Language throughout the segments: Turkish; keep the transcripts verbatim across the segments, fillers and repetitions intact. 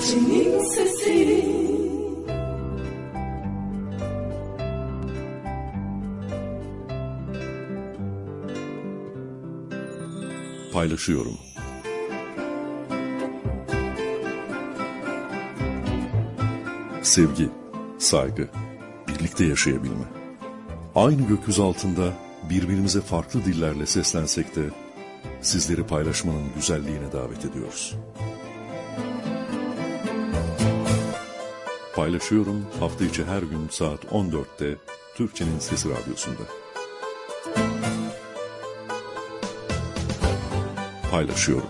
Türkçenin sesi. Paylaşıyorum. Sevgi, saygı, birlikte yaşayabilme. Aynı gökyüzü altında birbirimize farklı dillerle seslensek de sizleri paylaşmanın güzelliğine davet ediyoruz. Paylaşıyorum hafta içi her gün saat on dörtte Türkçenin Sesi Radyosu'nda. Paylaşıyorum.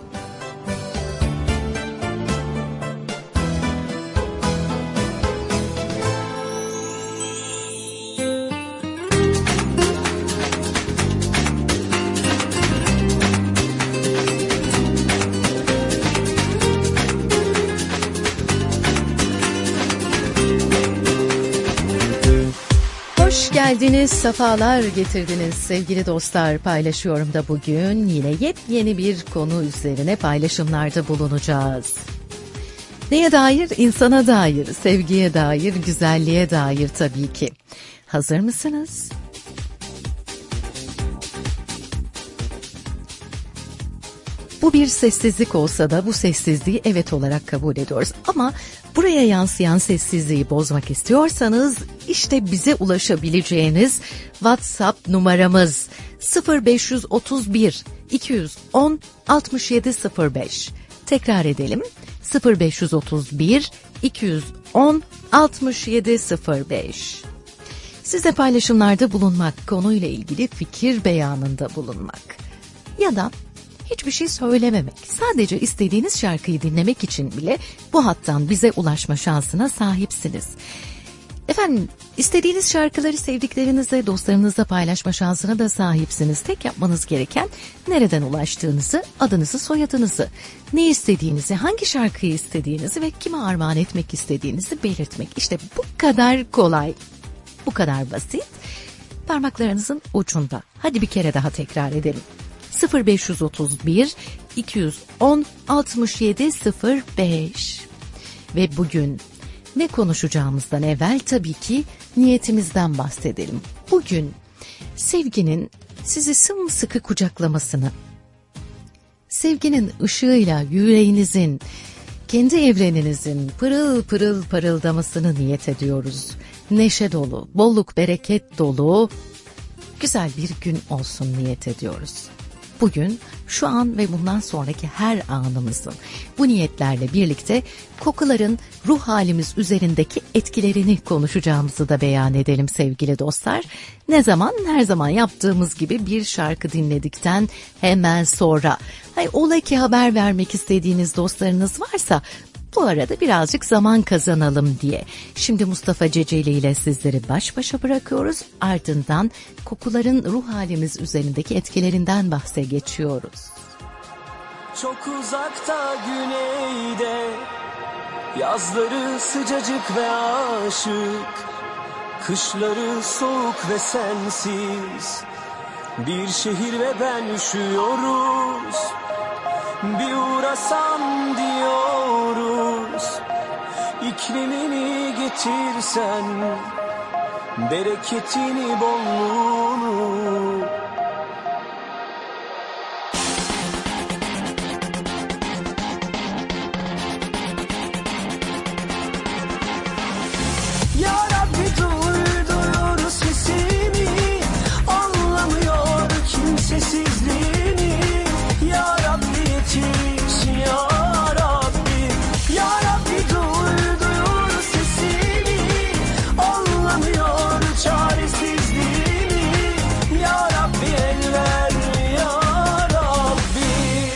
Hoş geldiniz, sefalar getirdiniz sevgili dostlar. Paylaşıyorum da bugün yine yepyeni bir konu üzerine paylaşımlarda bulunacağız. Neye dair? İnsana dair, sevgiye dair, güzelliğe dair tabii ki. Hazır mısınız? Bu bir sessizlik olsa da bu sessizliği evet olarak kabul ediyoruz. Ama buraya yansıyan sessizliği bozmak istiyorsanız işte bize ulaşabileceğiniz WhatsApp numaramız sıfır beş otuz bir iki yüz on altmış yedi sıfır beş. Tekrar edelim. sıfır beş otuz bir iki yüz on altmış yedi sıfır beş. Size paylaşımlarda bulunmak, konuyla ilgili fikir beyanında bulunmak ya da hiçbir şey söylememek, sadece istediğiniz şarkıyı dinlemek için bile bu hattan bize ulaşma şansına sahipsiniz. Efendim, istediğiniz şarkıları sevdiklerinizle, dostlarınızla paylaşma şansına da sahipsiniz. Tek yapmanız gereken nereden ulaştığınızı, adınızı, soyadınızı, ne istediğinizi, hangi şarkıyı istediğinizi ve kime armağan etmek istediğinizi belirtmek. İşte bu kadar kolay, bu kadar basit, parmaklarınızın ucunda. Hadi bir kere daha tekrar edelim. sıfır beş otuz bir iki yüz on altmış yedi sıfır beş. Ve bugün ne konuşacağımızdan evvel tabii ki niyetimizden bahsedelim. Bugün sevginin sizi sımsıkı kucaklamasını, sevginin ışığıyla yüreğinizin, kendi evreninizin pırıl pırıl parıldamasını niyet ediyoruz. Neşe dolu, bolluk bereket dolu, güzel bir gün olsun niyet ediyoruz. Bugün, şu an ve bundan sonraki her anımızın bu niyetlerle birlikte kokuların ruh halimiz üzerindeki etkilerini konuşacağımızı da beyan edelim sevgili dostlar. Ne zaman? Her zaman yaptığımız gibi bir şarkı dinledikten hemen sonra. Hayır, ola ki haber vermek istediğiniz dostlarınız varsa bu arada birazcık zaman kazanalım diye. Şimdi Mustafa Ceceli ile sizleri baş başa bırakıyoruz. Ardından kokuların ruh halimiz üzerindeki etkilerinden bahse geçiyoruz. Çok uzakta güneyde, yazları sıcacık ve aşık, kışları soğuk ve sensiz, bir şehir ve ben üşüyoruz. Bir uğrasam diyoruz, iklimini getirsen, bereketini, bolluğunu. Ya Rabbi duyuyoruz sesini, anlamıyor kimsesizliğini. Ya Rabbi yetiş ya Rabbi, ya Rabbi duyuyor sesini, anlamıyor çaresizliğini. Ya Rabbi el ver ya Rabbi.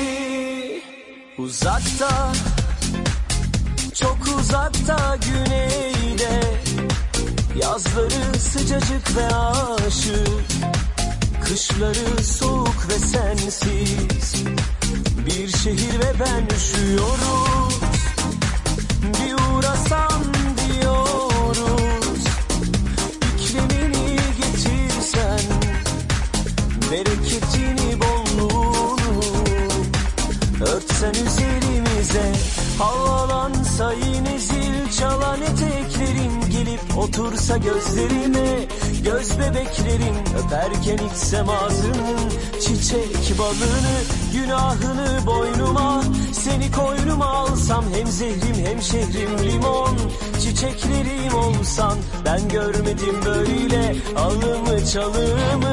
Uzakta, çok uzakta güneyde, yazları sıcacık ve aşık, kışları soğuk ve sensiz, bir şehir ve ben üşüyoruz. Bir uğrasam diyoruz, iklimini getirsen, bereketini, bolluğunu, örtsen üzerimize, havalansın Havalansa yine zil çalan eteklerin, gelip otursa gözlerime, göz bebeklerin, öperken içsem ağzının çiçek balını, günahını boynuma, seni koynuma alsam, hem zehrim hem şehrim limon, çiçeklerim olsan, ben görmedim böyle alımı çalımı.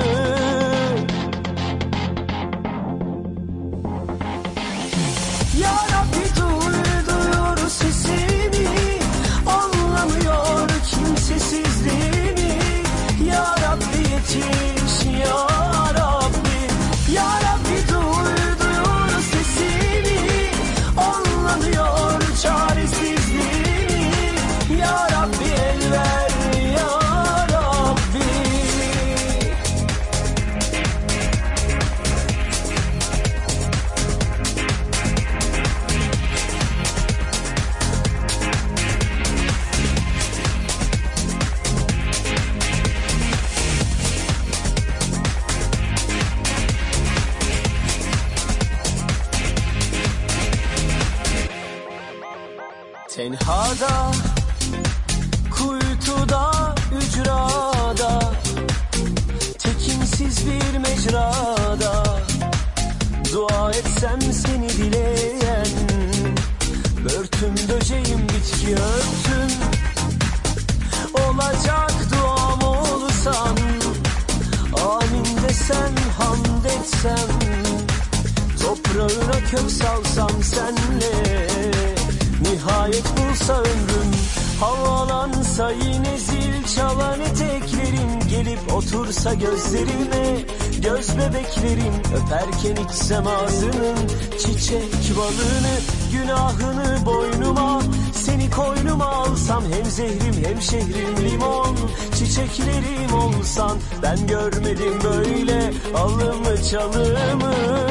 Ya Rabbi duyuyor sesimi, anlamıyor kimsesizliğimi. Ya Rabbi yetiş ya Rabbi, ya Rabbi duyuyor sesimi, anlamıyor çaresizliğimi. Ya Rabbi el ver ya Rabbi. Tenhada, kuytuda, ücrada, tekinsiz bir mecrada, dua etsem seni dileyen, börtüm böceğim bitki örtüm, olacak duam olsan, amin desem, hamd etsem, toprağına kök salsam senle, nihayet bulsa ömrüm, havalansa yine zil çalan eteklerin, gelip otursa gözlerime, göz bebeklerin, öperken içsem ağzının çiçek balını, günahını boynuma, seni koynuma alsam, hem zehrim hem şehrim limon, çiçeklerim olsan, ben görmedim böyle alımı çalımı.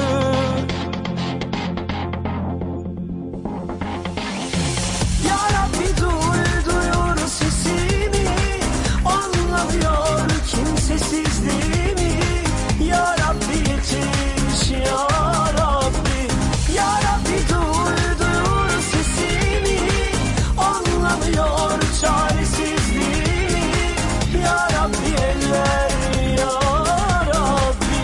Kimsesizliğimi, ya Rabbi yetiş ya Rabbi, ya Rabbi duyuyor sesimi, anlamıyor çaresizliğimi. Ya Rabbi el ver ya Rabbi.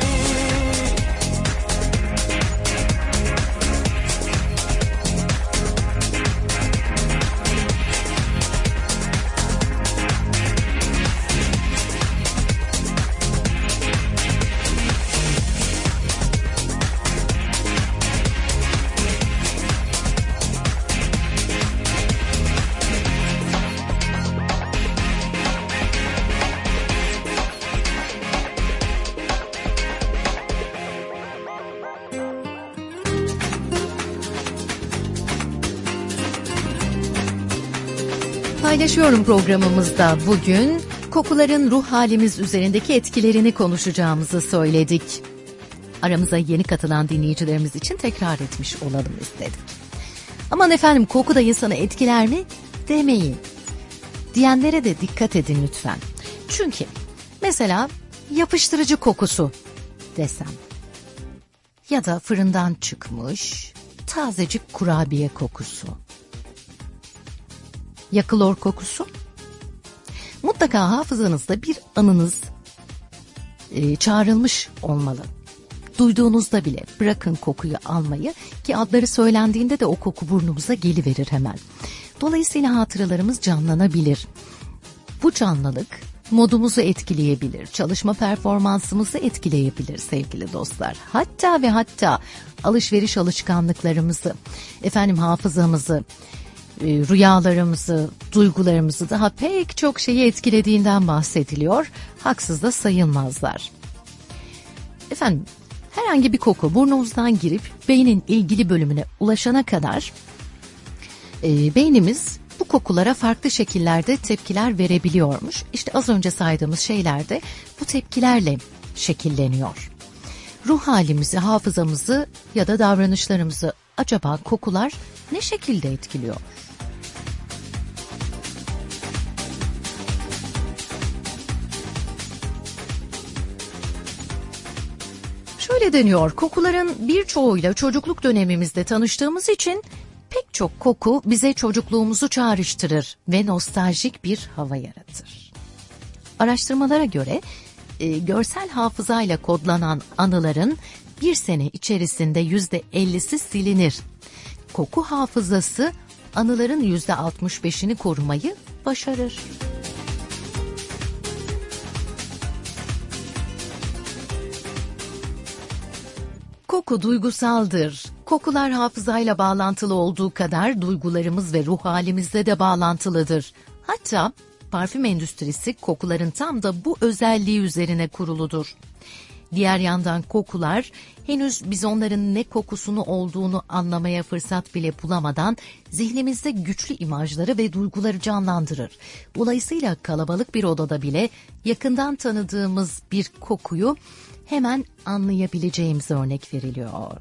Paylaşıyorum programımızda bugün kokuların ruh halimiz üzerindeki etkilerini konuşacağımızı söyledik. Aramıza yeni katılan dinleyicilerimiz için tekrar etmiş olalım istedik. Aman efendim, koku da insanı etkiler mi demeyin diyenlere de dikkat edin lütfen. Çünkü mesela yapıştırıcı kokusu desem ya da fırından çıkmış tazecik kurabiye kokusu, ya klor kokusu, mutlaka hafızanızda bir anınız e, çağrılmış olmalı. Duyduğunuzda bile bırakın kokuyu almayı, ki adları söylendiğinde de o koku burnumuza geliverir hemen. Dolayısıyla hatıralarımız canlanabilir. Bu canlılık modumuzu etkileyebilir, çalışma performansımızı etkileyebilir sevgili dostlar. Hatta ve hatta alışveriş alışkanlıklarımızı, efendim hafızamızı, rüyalarımızı, duygularımızı, daha pek çok şeyi etkilediğinden bahsediliyor. Haksız da sayılmazlar. Efendim, herhangi bir koku burnumuzdan girip beynin ilgili bölümüne ulaşana kadar e, beynimiz bu kokulara farklı şekillerde tepkiler verebiliyormuş. İşte az önce saydığımız şeyler de bu tepkilerle şekilleniyor. Ruh halimizi, hafızamızı ya da davranışlarımızı acaba kokular ne şekilde etkiliyor? Şöyle deniyor, kokuların birçoğuyla çocukluk dönemimizde tanıştığımız için pek birçok koku bize çocukluğumuzu çağrıştırır ve nostaljik bir hava yaratır. Araştırmalara göre e, görsel hafızayla kodlanan anıların bir sene içerisinde yüzde ellisi silinir. Koku hafızası anıların yüzde altmış beşini korumayı başarır. Koku duygusaldır. Kokular hafızayla bağlantılı olduğu kadar duygularımız ve ruh halimizle de bağlantılıdır. Hatta parfüm endüstrisi kokuların tam da bu özelliği üzerine kuruludur. Diğer yandan kokular henüz biz onların ne kokusunu olduğunu anlamaya fırsat bile bulamadan zihnimizde güçlü imajları ve duyguları canlandırır. Dolayısıyla kalabalık bir odada bile yakından tanıdığımız bir kokuyu hemen anlayabileceğimiz örnek veriliyor.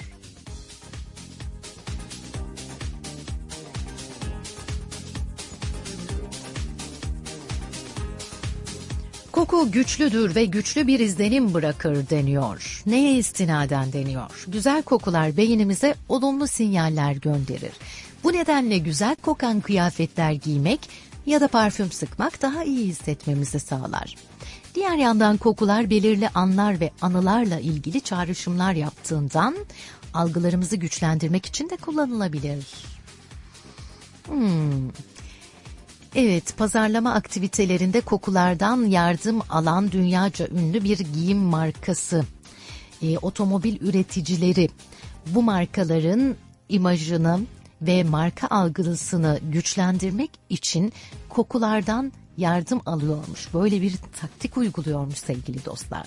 Koku güçlüdür ve güçlü bir izlenim bırakır deniyor. Neye istinaden deniyor? Güzel kokular beynimize olumlu sinyaller gönderir. Bu nedenle güzel kokan kıyafetler giymek ya da parfüm sıkmak daha iyi hissetmemizi sağlar. Diğer yandan kokular belirli anlar ve anılarla ilgili çağrışımlar yaptığından algılarımızı güçlendirmek için de kullanılabilir. Hmm... Evet, pazarlama aktivitelerinde kokulardan yardım alan dünyaca ünlü bir giyim markası, e, otomobil üreticileri bu markaların imajını ve marka algısını güçlendirmek için kokulardan yardım alıyormuş. Böyle bir taktik uyguluyormuş sevgili dostlar.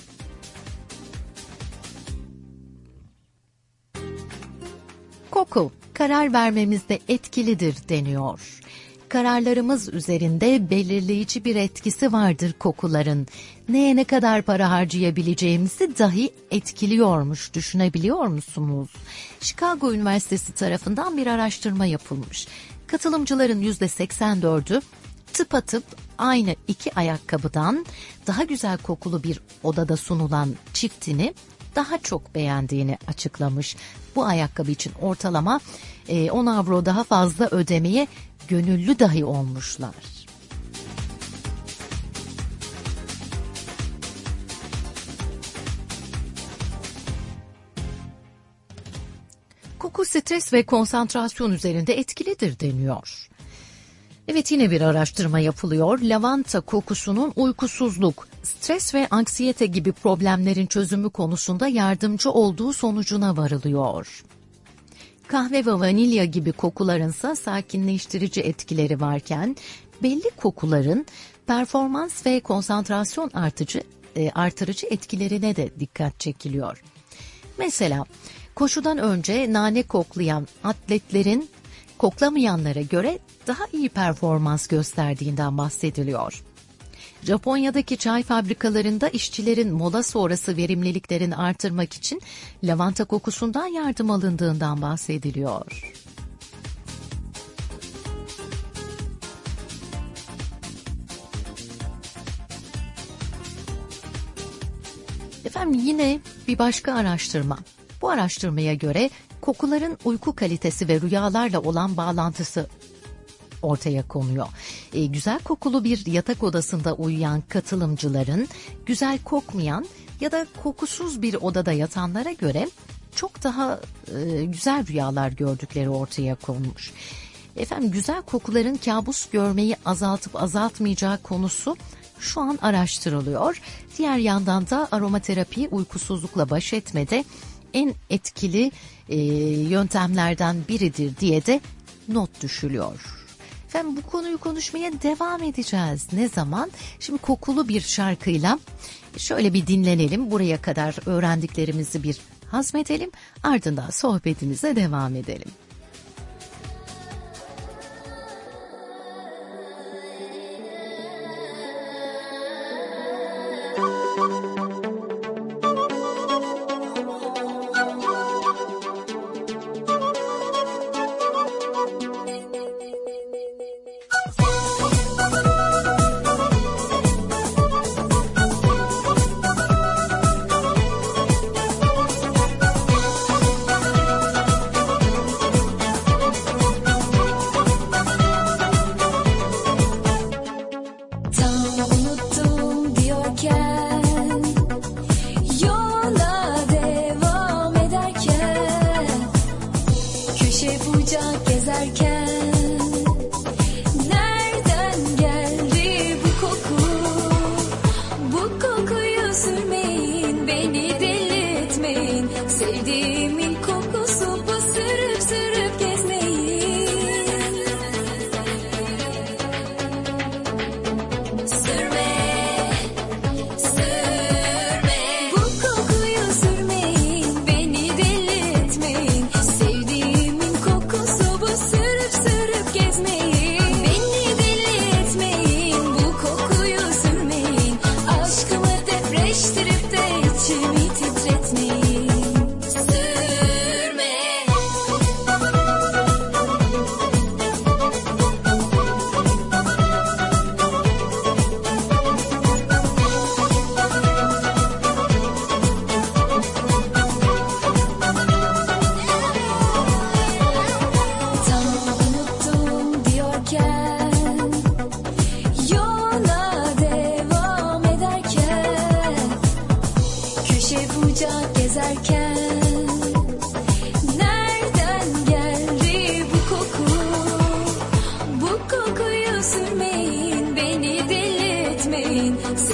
Koku, karar vermemizde etkilidir deniyor. Kararlarımız üzerinde belirleyici bir etkisi vardır kokuların. Neye ne kadar para harcayabileceğimizi dahi etkiliyormuş, düşünebiliyor musunuz? Chicago Üniversitesi tarafından bir araştırma yapılmış. Katılımcıların yüzde seksen dördü tıpatıp aynı iki ayakkabıdan daha güzel kokulu bir odada sunulan çiftini daha çok beğendiğini açıklamış. Bu ayakkabı için ortalama on avro daha fazla ödemeye gönüllü dahi olmuşlar. Koku stres ve konsantrasyon üzerinde etkilidir deniyor. Evet, yine bir araştırma yapılıyor. Lavanta kokusunun uykusuzluk, stres ve anksiyete gibi problemlerin çözümü konusunda yardımcı olduğu sonucuna varılıyor. Kahve ve vanilya gibi kokularınsa sakinleştirici etkileri varken belli kokuların performans ve konsantrasyon artıcı, e, artırıcı etkilerine de dikkat çekiliyor. Mesela koşudan önce nane koklayan atletlerin koklamayanlara göre daha iyi performans gösterdiğinden bahsediliyor. Japonya'daki çay fabrikalarında işçilerin mola sonrası verimliliklerini artırmak için lavanta kokusundan yardım alındığından bahsediliyor. Efendim, yine bir başka araştırma. Bu araştırmaya göre kokuların uyku kalitesi ve rüyalarla olan bağlantısı ortaya konuyor. E, güzel kokulu bir yatak odasında uyuyan katılımcıların güzel kokmayan ya da kokusuz bir odada yatanlara göre çok daha e, güzel rüyalar gördükleri ortaya konmuş. Efendim, güzel kokuların kabus görmeyi azaltıp azaltmayacağı konusu şu an araştırılıyor. Diğer yandan da aromaterapi uykusuzlukla baş etmede en etkili e, yöntemlerden biridir diye de not düşülüyor. Efendim, bu konuyu konuşmaya devam edeceğiz. Ne zaman? Şimdi kokulu bir şarkıyla şöyle bir dinlenelim. Buraya kadar öğrendiklerimizi bir hazmedelim. Ardından sohbetimize devam edelim.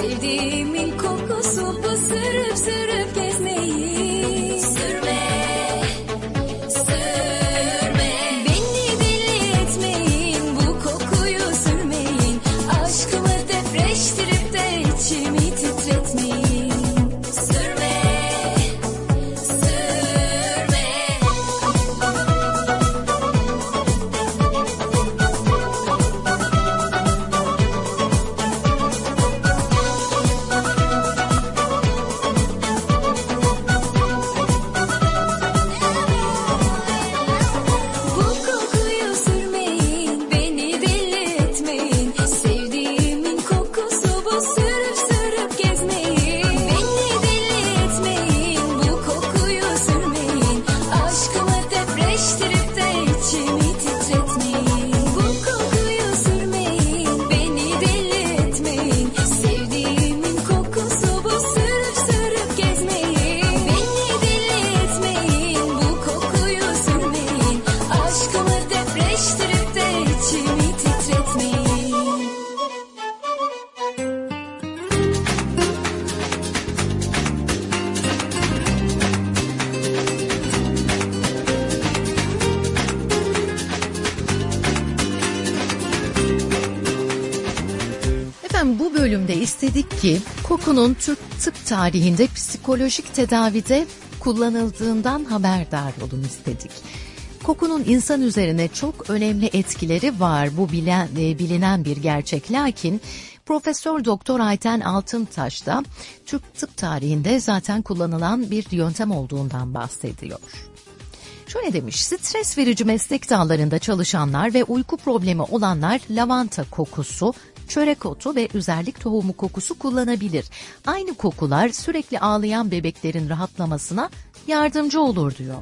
Sevdiğimin kokusu bu, sürüp sürüp gezmeyi. Sürme, sürme, beni deli etmeyin, bu kokuyu sürmeyin. Aşkımı depreştirip de içimi titretmeyin. Sürme, sürme. Bu kokuyu sürmeyin, beni deli etmeyin. Sevdiğimin kokusu bu, sürüp sürüp gezmeyin. Beni deli etmeyin, bu kokuyu sürmeyin. Aşkımı depreştirip de içimi titretmeyin. Bu kokuyu sürmeyin, beni deli etmeyin. Sevdiğimin kokusu bu, sürüp sürüp gezmeyin. Beni deli etmeyin, bu kokuyu sürmeyin. Aşkımı depreştirip de içimi titretmeyin. Efendim, bu bölümde istedik ki kokunun Türk tıp tarihinde psikolojik tedavide kullanıldığından haberdar olun istedik. Kokunun insan üzerine çok önemli etkileri var. Bu bilen, e, bilinen bir gerçek. Lakin Profesör Doktor Ayten Altıntaş da Türk tıp tarihinde zaten kullanılan bir yöntem olduğundan bahsediyor. Şöyle demiş: stres verici meslek dallarında çalışanlar ve uyku problemi olanlar lavanta kokusu, çörek otu ve üzerlik tohumu kokusu kullanabilir. Aynı kokular sürekli ağlayan bebeklerin rahatlamasına yardımcı olur diyor.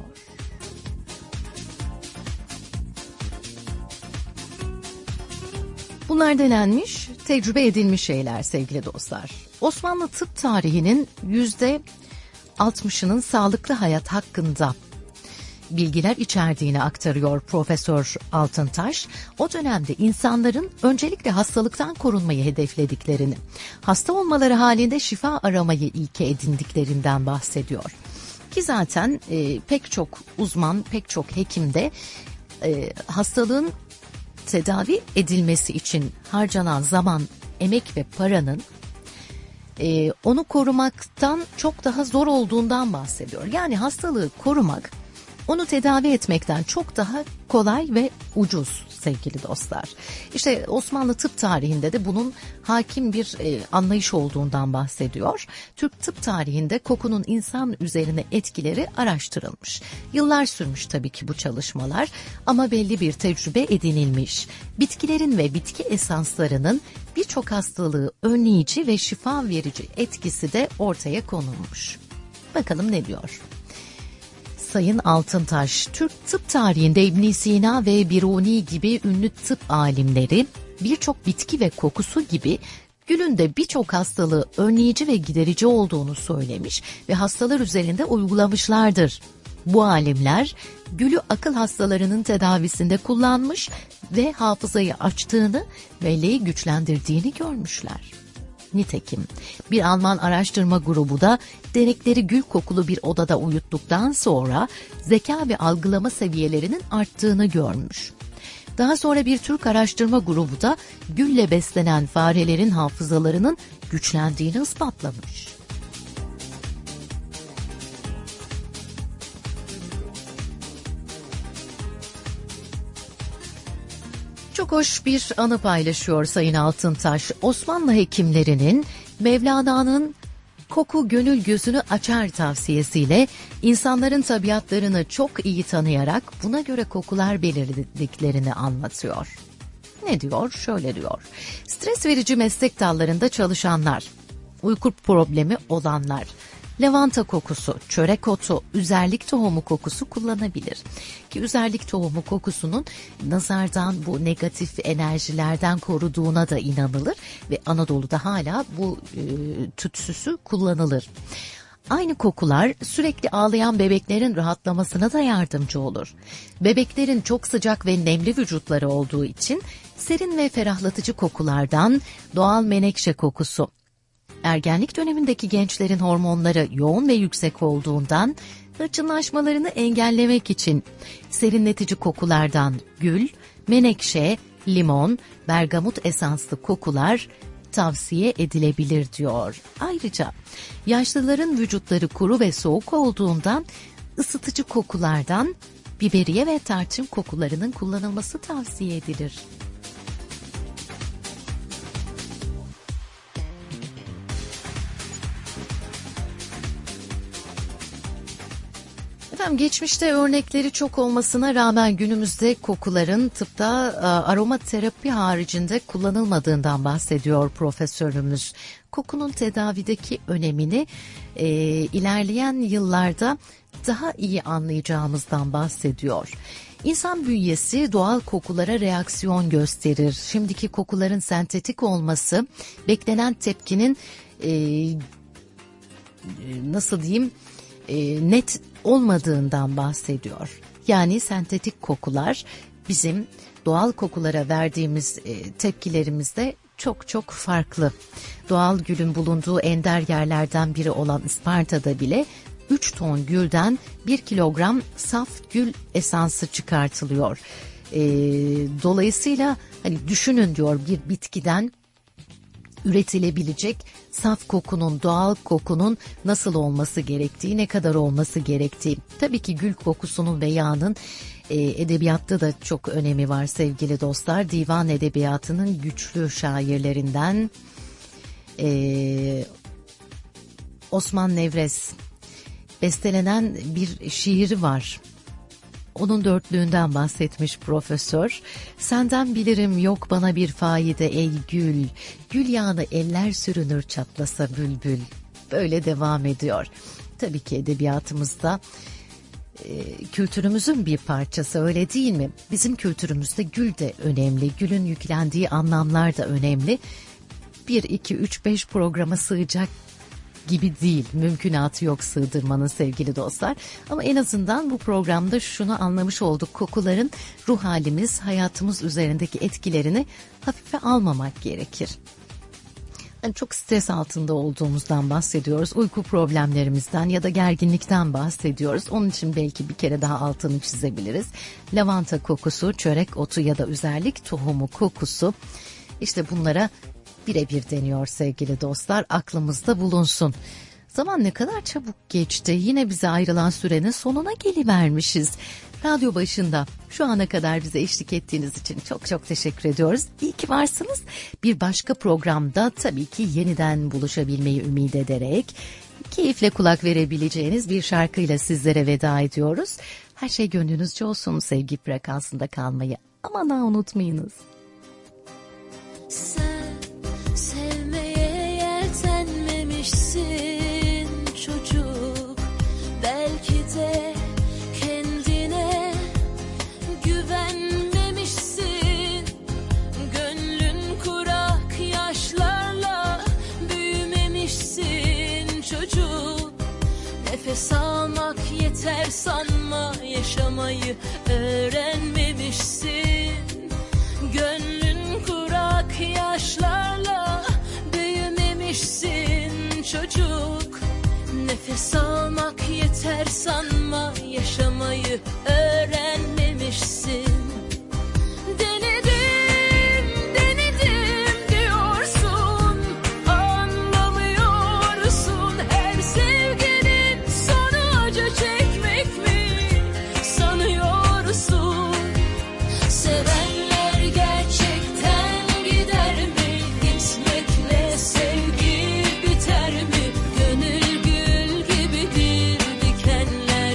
Bunlar denenmiş, tecrübe edilmiş şeyler sevgili dostlar. Osmanlı tıp tarihinin yüzde altmışının sağlıklı hayat hakkında bilgiler içerdiğini aktarıyor Profesör Altıntaş. O dönemde insanların öncelikle hastalıktan korunmayı hedeflediklerini, hasta olmaları halinde şifa aramayı ilke edindiklerinden bahsediyor. Ki zaten e, pek çok uzman, pek çok hekim de e, hastalığın tedavi edilmesi için harcanan zaman, emek ve paranın e, onu korumaktan çok daha zor olduğundan bahsediyor. Yani hastalığı korumak, onu tedavi etmekten çok daha kolay ve ucuz sevgili dostlar. İşte Osmanlı tıp tarihinde de bunun hakim bir e, anlayış olduğundan bahsediyor. Türk tıp tarihinde kokunun insan üzerine etkileri araştırılmış. Yıllar sürmüş tabii ki bu çalışmalar ama belli bir tecrübe edinilmiş. Bitkilerin ve bitki esanslarının birçok hastalığı önleyici ve şifa verici etkisi de ortaya konulmuş. Bakalım ne diyor? Sayın Altıntaş, Türk tıp tarihinde İbn Sina ve Biruni gibi ünlü tıp alimleri birçok bitki ve kokusu gibi gülün de birçok hastalığı önleyici ve giderici olduğunu söylemiş ve hastalar üzerinde uygulamışlardır. Bu alimler gülü akıl hastalarının tedavisinde kullanmış ve hafızayı açtığını, belleği güçlendirdiğini görmüşler. Nitekim bir Alman araştırma grubu da denekleri gül kokulu bir odada uyuttuktan sonra zeka ve algılama seviyelerinin arttığını görmüş. Daha sonra bir Türk araştırma grubu da gülle beslenen farelerin hafızalarının güçlendiğini ispatlamış. Çok hoş bir anı paylaşıyor Sayın Altıntaş. Osmanlı hekimlerinin Mevlana'nın koku gönül gözünü açar tavsiyesiyle insanların tabiatlarını çok iyi tanıyarak buna göre kokular belirlediklerini anlatıyor. Ne diyor? Şöyle diyor: stres verici meslek dallarında çalışanlar, uyku problemi olanlar, lavanta kokusu, çörek otu, üzerlik tohumu kokusu kullanabilir. Ki üzerlik tohumu kokusunun nazardan, bu negatif enerjilerden koruduğuna da inanılır ve Anadolu'da hala bu e, tütsüsü kullanılır. Aynı kokular sürekli ağlayan bebeklerin rahatlamasına da yardımcı olur. Bebeklerin çok sıcak ve nemli vücutları olduğu için serin ve ferahlatıcı kokulardan doğal menekşe kokusu, Ergenlik dönemindeki gençlerin hormonları yoğun ve yüksek olduğundan hırçınlaşmalarını engellemek için serinletici kokulardan gül, menekşe, limon, bergamot esanslı kokular tavsiye edilebilir diyor. Ayrıca yaşlıların vücutları kuru ve soğuk olduğundan ısıtıcı kokulardan biberiye ve tarçın kokularının kullanılması tavsiye edilir. Efendim, geçmişte örnekleri çok olmasına rağmen günümüzde kokuların tıpta aromaterapi haricinde kullanılmadığından bahsediyor profesörümüz. Kokunun tedavideki önemini e, ilerleyen yıllarda daha iyi anlayacağımızdan bahsediyor. İnsan bünyesi doğal kokulara reaksiyon gösterir. Şimdiki kokuların sentetik olması beklenen tepkinin e, nasıl diyeyim e, net olmadığından bahsediyor. Yani sentetik kokular bizim doğal kokulara verdiğimiz e, tepkilerimizde çok çok farklı. Doğal gülün bulunduğu ender yerlerden biri olan Isparta'da bile üç ton gülden bir kilogram saf gül esansı çıkartılıyor. E, dolayısıyla hani düşünün diyor, bir bitkiden üretilebilecek saf kokunun, doğal kokunun nasıl olması gerektiği, ne kadar olması gerektiği. Tabii ki gül kokusunun ve yağının e, edebiyatta da çok önemi var sevgili dostlar. Divan edebiyatının güçlü şairlerinden e, Osman Nevrez bestelenen bir şiiri var. Onun dörtlüğünden bahsetmiş profesör. Senden bilirim yok bana bir faide ey gül. Gül yağını eller sürünür çatlasa bülbül. Böyle devam ediyor. Tabii ki edebiyatımızda e, kültürümüzün bir parçası, öyle değil mi? Bizim kültürümüzde gül de önemli. Gülün yüklendiği anlamlar da önemli. bir, iki, üç, beş programa sığacak gibi değil. Mümkünatı yok sığdırmanın sevgili dostlar. Ama en azından bu programda şunu anlamış olduk. Kokuların ruh halimiz, hayatımız üzerindeki etkilerini hafife almamak gerekir. Yani çok stres altında olduğumuzdan bahsediyoruz. Uyku problemlerimizden ya da gerginlikten bahsediyoruz. Onun için belki bir kere daha altını çizebiliriz. Lavanta kokusu, çörek otu ya da üzerlik tohumu kokusu. İşte bunlara birebir deniyor sevgili dostlar, aklımızda bulunsun. Zaman ne kadar çabuk geçti, yine bize ayrılan sürenin sonuna gelivermişiz. Radyo başında şu ana kadar bize eşlik ettiğiniz için çok çok teşekkür ediyoruz. İyi ki varsınız. Bir başka programda tabii ki yeniden buluşabilmeyi ümit ederek keyifle kulak verebileceğiniz bir şarkıyla sizlere veda ediyoruz. Her şey gönlünüzce olsun, sevgi frekansında kalmayı aman ha unutmayınız. Sevmeye yeltenmemişsin çocuk, belki de kendine güvenmemişsin. Gönlün kurak yaşlarla büyümemişsin çocuk. Nefes almak yeter sanma, yaşamayı öğrenmemişsin. Gönlün kurak yaşlarla büyümemişsin çocuk. Nefes almak yeter sanma, yaşamayı öğrenmemişsin. Denedim, denedim diyorsun, anlamıyorsun. Her sevginin sonu acı çekmek mi sanıyorsun? Sevenler gerçekten gider mi? Gitmekle sevgi biter mi? Gönül gül gibidir, dikenler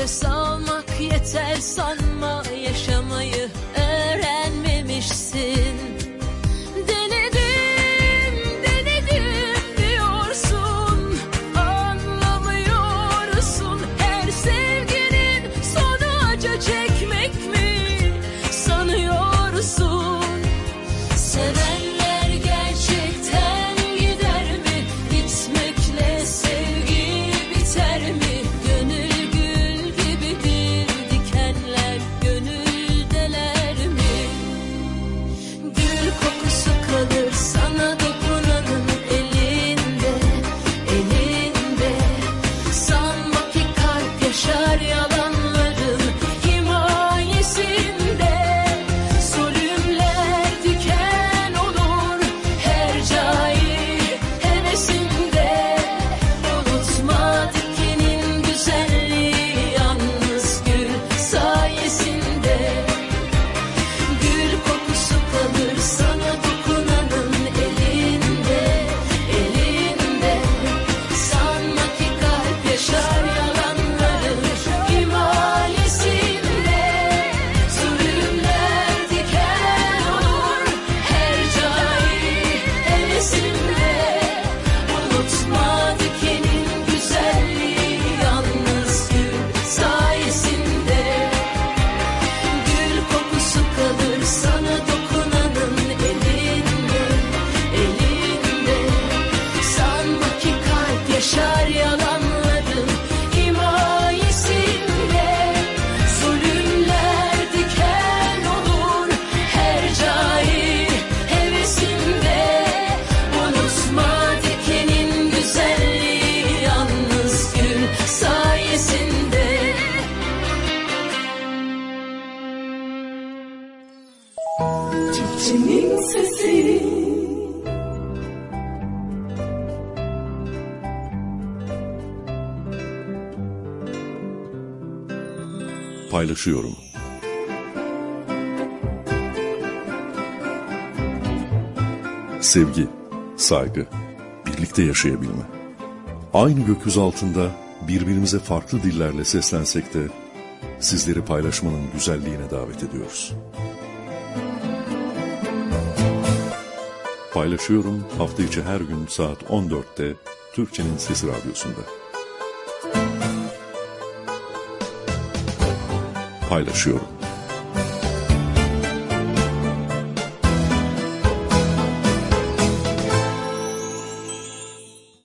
Nefes almak yeter sanma, yaşamayı öğrenmemişsin. Denedim, denedim diyorsun, anlamıyorsun. Her sevginin sonu acı çekmek mi sanıyorsun? Sevenler gerçekten gider mi? Gitmekle sevgi biter mi? Gönül gül gibidir, dikenler gönüldeler mi? Gül kokusu kalır sana dokunanın elinde, elinde. Sanma ki kalp yaşar yalanların himayesinde. Zulümler diken olur her cahil hevesinde. Unutma dikenin güzelliği yalnız gül sayesinde. Gül kokusu kalır sana dokunanın elinde, elinde. Sanma ki kalp yaşar yalanların himayesinde. Zulümler diken olur her cahil hevesinde. Unutma dikenin güzelliği yalnız gül sayesinde. Gül kokusu kalır sana dokunanın elinde, elinde. Sanma ki kalp yaşar yalanların himayesinde. Zulümler diken olur her cahil hevesinde. Unutma dikenin güzelliği yalnız gül sayesinde. Çiftçinin sesi. Paylaşıyorum. Sevgi, saygı, birlikte yaşayabilme. Aynı gökyüzü altında birbirimize farklı dillerle seslensek de sizleri paylaşmanın güzelliğine davet ediyoruz. Paylaşıyorum hafta içi her gün saat on dörtte Türkçenin Sesi Radyosu'nda. Paylaşıyorum.